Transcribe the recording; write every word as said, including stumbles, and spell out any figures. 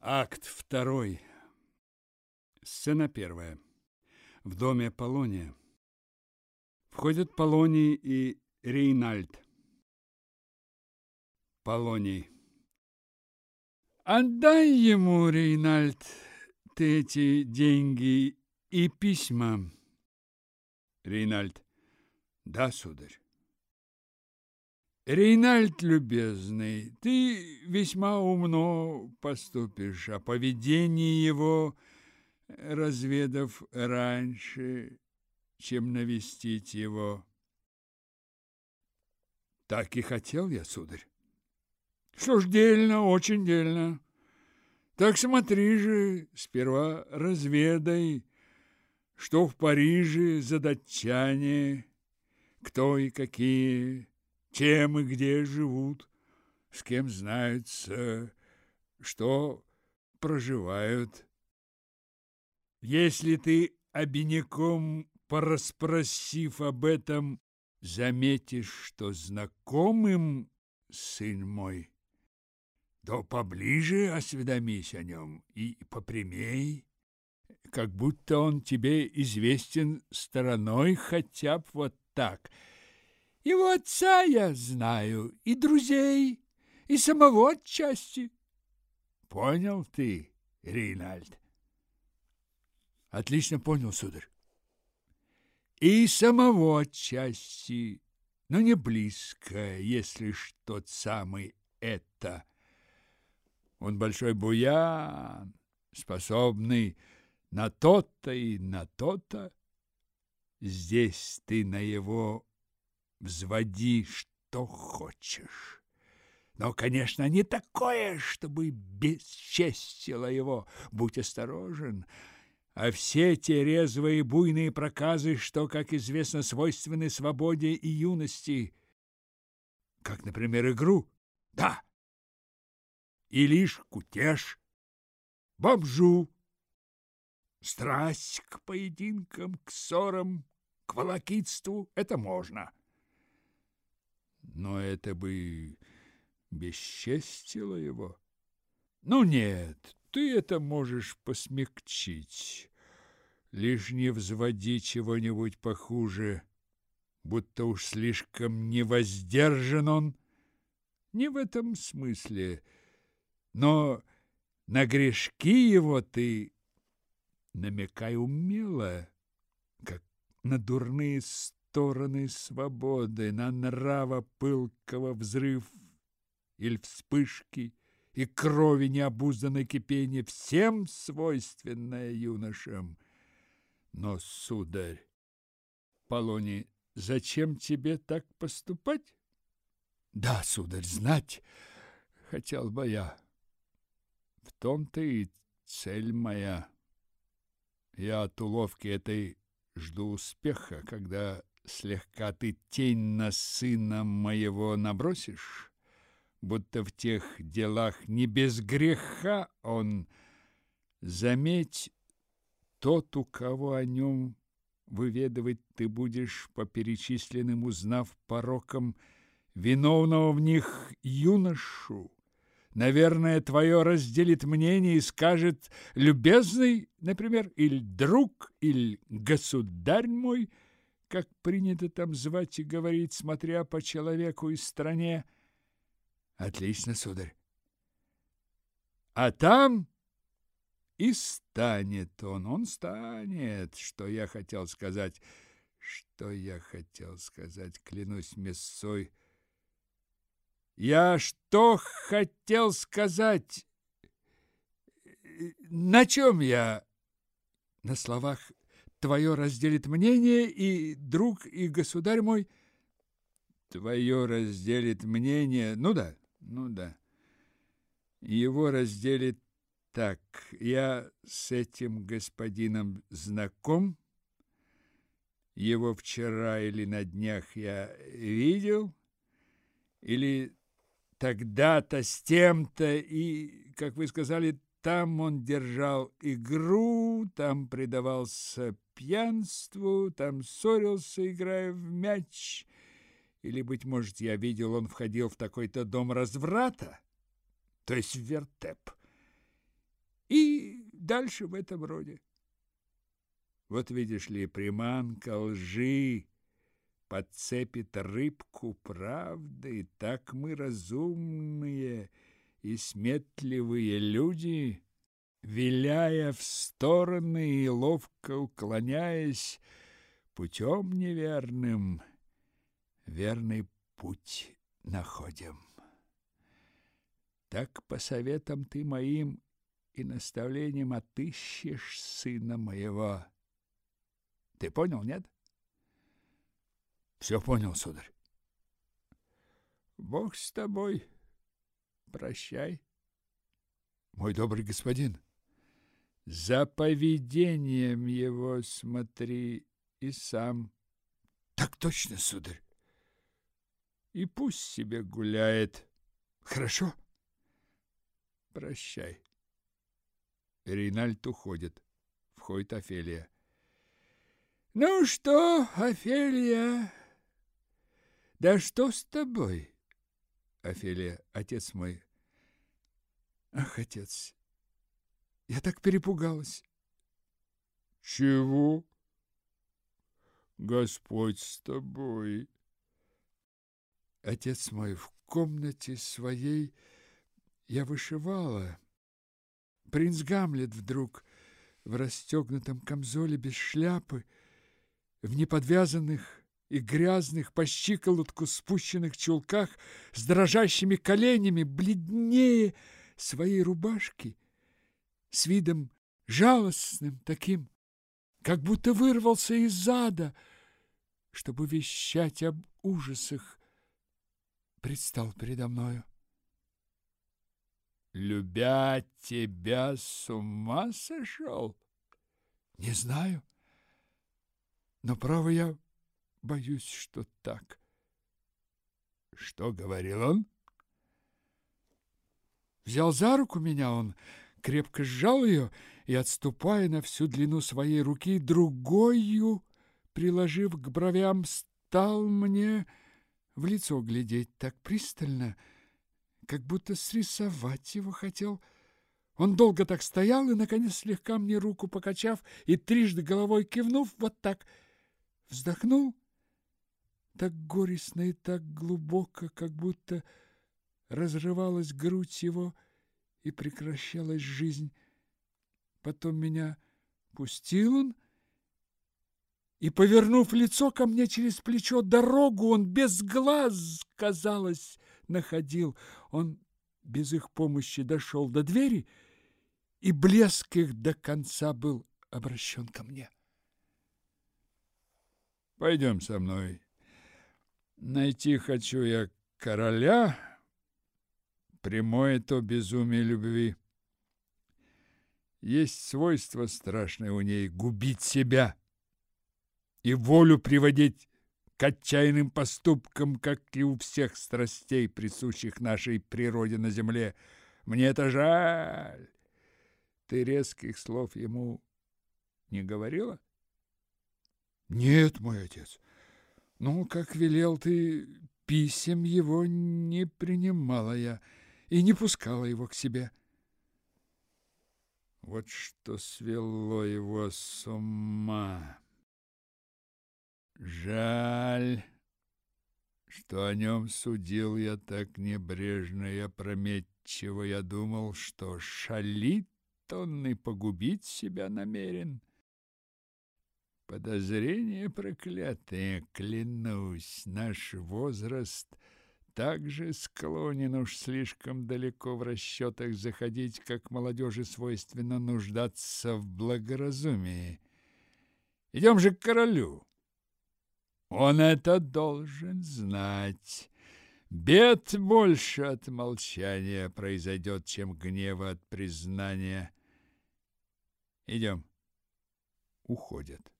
Акт второй. Сцена первая. В доме Полония. Входят Полоний и Рейнальд. Полоний. Отдай ему, Рейнальд, ты эти деньги и письма. Рейнальд. Да, сударь. Рейнальд, любезный, ты весьма умно поступишь, о поведении его, разведав раньше, чем навестить его. Так и хотел я, сударь. Что ж, дельно, очень дельно. Так смотри же, сперва разведай, что в Париже за датчане, кто и какие, чем и где живут, с кем знаются, что проживают. Если ты, обиняком порасспросив об этом, заметишь, что знакомым сын мой, то поближе осведомись о нем и попрямей, как будто он тебе известен стороной, хотя бы вот так. Его отца я знаю, и друзей, и самого отчасти. Понял ты, Рейнальд? Отлично понял, сударь. И самого отчасти, но не близко, если ж тот самый это. Он большой буян, способный на то-то и на то-то. Здесь ты на его взводи, что хочешь. Но, конечно, не такое, чтобы бесчестило его. Будь осторожен. А все те резвые буйные проказы, что, как известно, свойственны свободе и юности, как, например, игру, да, и лишь кутеж, бомжу, страсть к поединкам, к ссорам, к волокитству, это можно. Но это бы бесчестило его. Ну, нет, ты это можешь посмягчить, лишь не взводи чего-нибудь похуже, будто уж слишком невоздержан он. Не в этом смысле, но на грешки его ты намекай умело, как на дурные стороны свободы, на нрава пылкого взрыв или вспышки и крови необузданное кипение, всем свойственное юношам. Но, сударь, Полоний, зачем тебе так поступать? Да, сударь, знать хотел бы я. В том-то и цель моя. Я от уловки этой жду успеха, когда слегка ты тень на сына моего набросишь, будто в тех делах не без греха он, заметь, тот, у кого о нем выведывать ты будешь по перечисленным, узнав порокам виновного в них юношу, наверное, твое разделит мнение и скажет: любезный, например, или друг, или государь мой, как принято там звать и говорить, смотря по человеку и стране. Отлично, сударь. А там и станет он, он станет, что я хотел сказать, что я хотел сказать, клянусь мессой. Я что хотел сказать? На чем я? На словах твое разделит мнение, и друг, и государь мой. Твое разделит мнение, ну да, ну да. Его разделит так. Я с этим господином знаком. Его вчера или на днях я видел, или тогда-то с тем-то, и, как вы сказали, там он держал игру, там предавался пьянству, там ссорился, играя в мяч, или, быть может, я видел, он входил в такой-то дом разврата, то есть в вертеп. дальше в этом роде. Вот видишь ли, приманка лжи подцепит рыбку правды. Так мы, разумные и сметливые люди, виляя в стороны и ловко уклоняясь путем неверным, верный путь находим. Так по советам ты моим и наставлениям отыщешь сына моего. Ты понял, нет? Все понял, сударь. Бог с тобой. Прощай. Мой добрый господин, за поведением его смотри и сам. Так точно, сударь. И пусть себе гуляет. Хорошо? Прощай. Рейнальд уходит. Входит Офелия. Ну что, Офелия? Да что с тобой? Офелия, отец мой. Ах, отец, я так перепугалась. Чего? Господь с тобой. Отец мой, в комнате своей я вышивала. Принц Гамлет вдруг в расстегнутом камзоле без шляпы, в неподвязанных и грязных по щиколотку спущенных чулках, с дрожащими коленями, бледнее своей рубашки, с видом жалостным таким, как будто вырвался из ада, чтобы вещать об ужасах, предстал передо мною. Любя тебя, с ума сошел? Не знаю, но, право, я боюсь, что так. Что говорил он? Взял за руку меня он, крепко сжал ее и, отступая на всю длину своей руки, другою, приложив к бровям, стал мне в лицо глядеть так пристально, как будто срисовать его хотел. Он долго так стоял и, наконец, слегка мне руку покачав и трижды головой кивнув, вот так вздохнул, так горестно и так глубоко, как будто разрывалась грудь его и прекращалась жизнь. Потом меня пустил он, и, повернув лицо ко мне через плечо, дорогу он без глаз, казалось, находил. Он без их помощи дошел до двери, и блеск их до конца был обращен ко мне. Пойдем со мной. Найти хочу я короля, прямое то безумие любви. Есть свойство страшное у ней — губить себя и волю приводить к отчаянным поступкам, как и у всех страстей, присущих нашей природе на земле. Мне это жаль. Ты резких слов ему не говорила? Нет, мой отец. Ну, как велел ты, писем его не принимала я и не пускала его к себе. Вот что свело его с ума. Жаль, что о нем судил я так небрежно и опрометчиво. Я думал, что шалит он и погубить себя намерен. Подозрение проклятое, клянусь, наш возраст также склонен уж слишком далеко в расчетах заходить, как молодежи свойственно нуждаться в благоразумии. Идем же к королю. Он это должен знать. Бед больше от молчания произойдет, чем гнева от признания. Идем. Уходят.